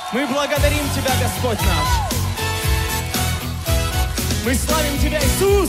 Мы благодарим Тебя, Господь наш. Мы славим Тебя, Иисус.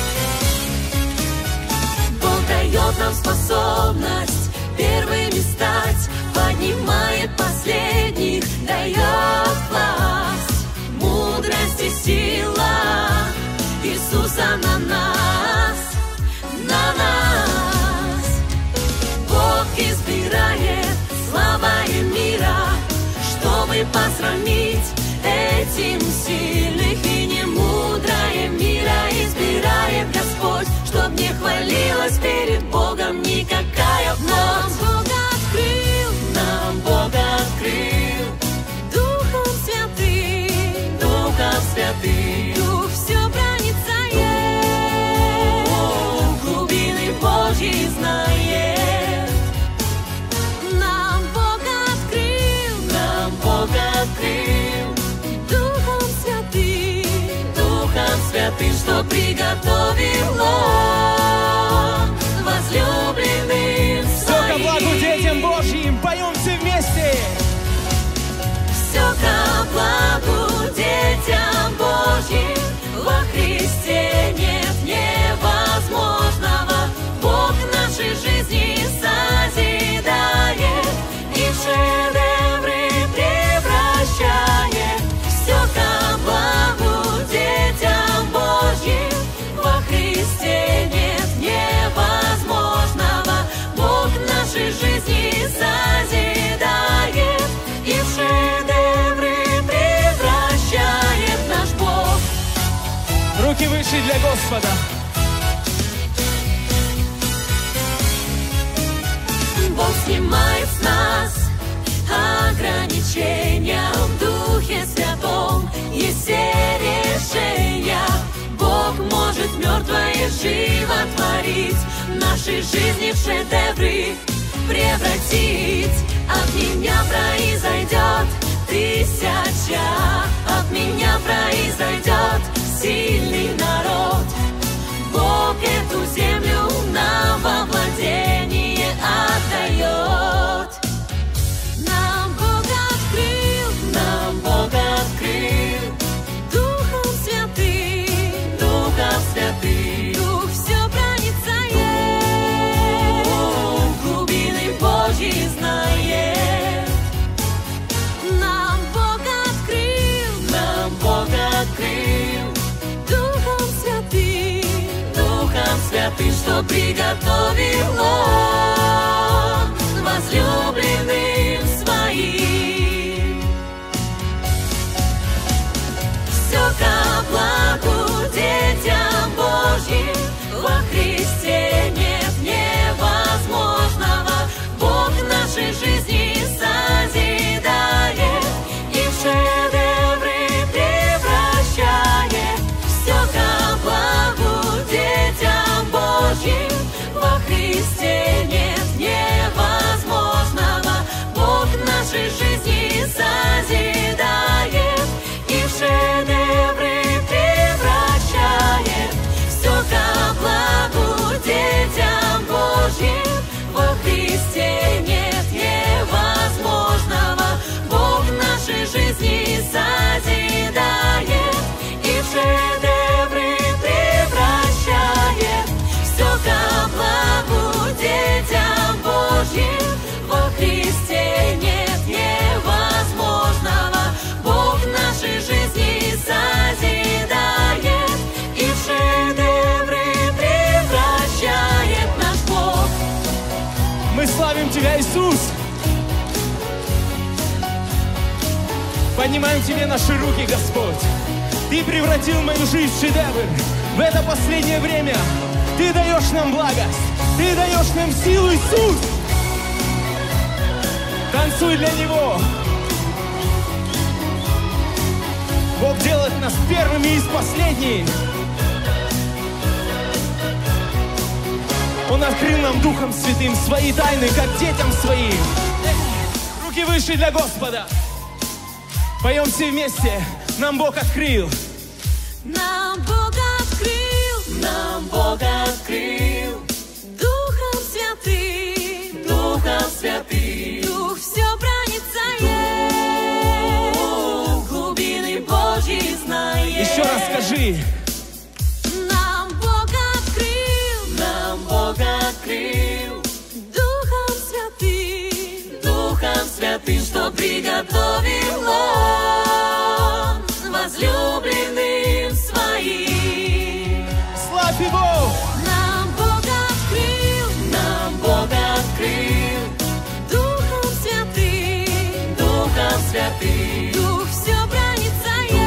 Бог дает нам способность первыми стать, поднимает последних, дает власть, мудрость и сила Иисуса на нас, на нас. Бог избирает слабое мира, чтобы посрамить этим сильных, и немудрое мира избирает Господь, чтоб не хвалилась перед Богом никакая плоть. Нам Бог открыл Духом Святым, Духом Святым. Дух все проницает, глубины Божьи знает. Нам Бог открыл Духом Святым, что приготовил Он возлюбленным Все ко благу детям Божьим, поем все вместе. Все ко благу детям Божьим, во Христе нет невозможного. Бог нашей жизни созидает и в шедевры превращает. Все ко благу детям Божьим, во Христе нет невозможного. Бог нашей жизни созидает и в шедевры превращает наш Бог. Руки выше для Господа. Бог снимает с нас ограничения в Духе Святом. Есть все решения. Бог может мертвое животворить, нашей жизни в шедевры превратить. От меня произойдет 1000, от меня произойдет сильный народ. Бог эту землю нам во владение отдает. Нам Бог открыл Духом Святым, Духом Святым. Дух все проницает, глубины Божьи знает. Нам Бог открыл Духом Святым, что приготовил Он возлюбленным своим. Все ко благу детям Божьим, во Христе нет невозможного. Бог нашей жизни созидает и в шедевры превращает. Все ко благу детям Божьим, во Христе нет невозможного. Бог нашей жизни созидает и в шедевры превращает. Все ко благу детям Божьим, во Христе нет невозможного. Бог нашей жизни созидает и в шедевры превращает. Все ко благу детям Божьим, во Христе нет невозможного. Бог нашей жизни созидает и в шедевры превращает наш Бог. Мы славим Тебя, Иисус. Поднимаем Тебе наши руки, Господь. Ты превратил мою жизнь в шедевр. В это последнее время Ты даешь нам благость. Ты даешь нам силу, Иисус. Танцуй для Него. Бог делает нас первыми из последних. Он открыл нам Духом Святым свои тайны, как детям своим. Руки выше для Господа. Поем все вместе. Нам Бог открыл. Нам Бог открыл, нам Бог открыл Духом Святым, Духом Святым. Дух все проницает, Еще раз скажи. Нам Бог открыл, Нам Бог открыл Духом Святым, Духом Святым, что приготовил Он возлюбленным своим. Славь Его! нам Бог открыл Нам Бог открыл Духом Святым, Духом Святым. Дух все проницает,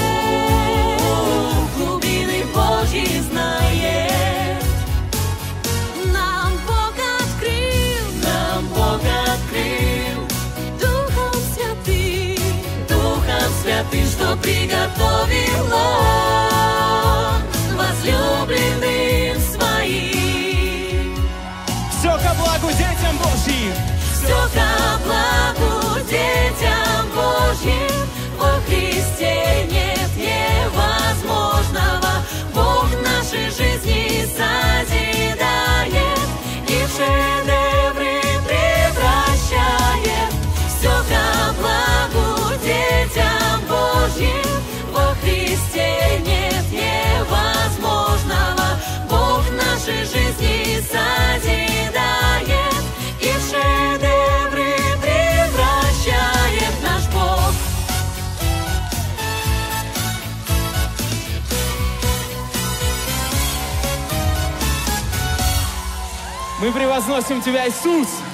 Глубины Божьи знает. нам Бог открыл Нам Бог открыл Духом Святым, Духом Святым, что приготовил Он возлюбленным своим. Все ко благу детям Божьим. Все ко благу детям Божьим, во Христе нет невозможного. Бог нашей жизни созидает и в шедевры превращает. Все ко благу детям Божьим, во Христе нет невозможного. Бог нашей жизни созидает и в шедевры превращает наш Бог. Мы превозносим Тебя, Иисус.